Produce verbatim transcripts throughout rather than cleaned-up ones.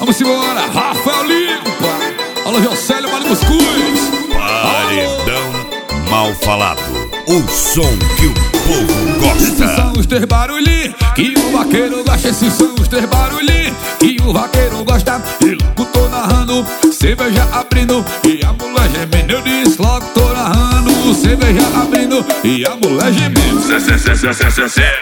Vamos embora, Rafael Limpa. Alô, Jocélio, Mário Muscuz. Paredão mal falado, o som que o povo gosta. Esses são os três barulhinhos que o vaqueiro gosta. Esses são os três barulhinhos que o vaqueiro gosta. E logo tô narrando, cerveja abrindo e a mulher gemendo. Eu disse logo tô narrando, cerveja abrindo e a mulher gemendo. Cê, cê, cê, cê, cê, cê, cê.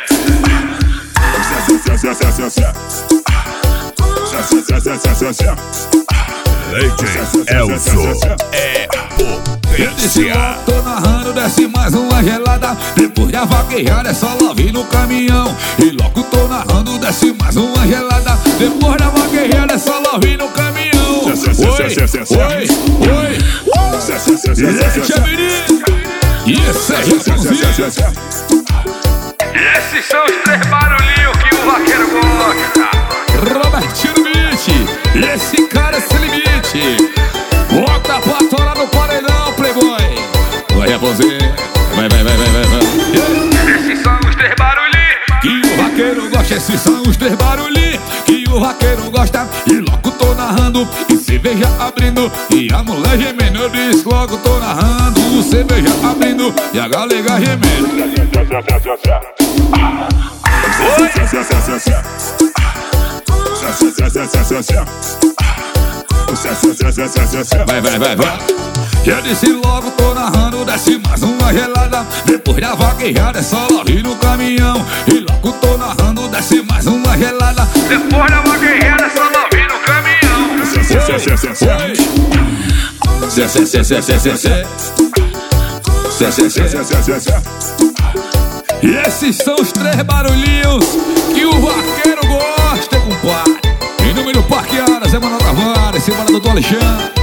Leite Elzo é potência. Tô narrando, desce mais uma gelada. Depois da vaquejada é só love no caminhão. E logo tô narrando, desce mais uma gelada. Depois da vaquejada é só love no caminhão. Oi, oi, oi. Leite é menino e esse é Joãozinho. Esses são os três barulhinhos que o vaqueiro gosta. Robertinho Beat, esse cara é sem limite. Bota pra torar no paredão, playboy. Vai, Raposinho, vai, vai, vai, vai, vai, vai. Esses são os três barulhinhos Que o vaqueiro gosta, esses são os três barulhinhos que o vaqueiro gosta. E logo tô narrando, e cerveja abrindo e a mulher gemendo. Eu disse logo tô narrando, cerveja abrindo e a galega gemendo. Vai, vai, vai, vai. Já disse logo, tô narrando, desce mais uma gelada. Depois da vaquejada é só love no caminhão. E logo tô narrando, desce mais uma gelada. Depois da vaquejada é só love no caminhão. Cê, cê, cê, cê, cê, cê, cê. Cê, cê, cê. E esses são os três barulhinhos que o vaqueiro gosta, compadre. Em nome do Parque Aras, é Manoel Tavares, semana do Alexandre.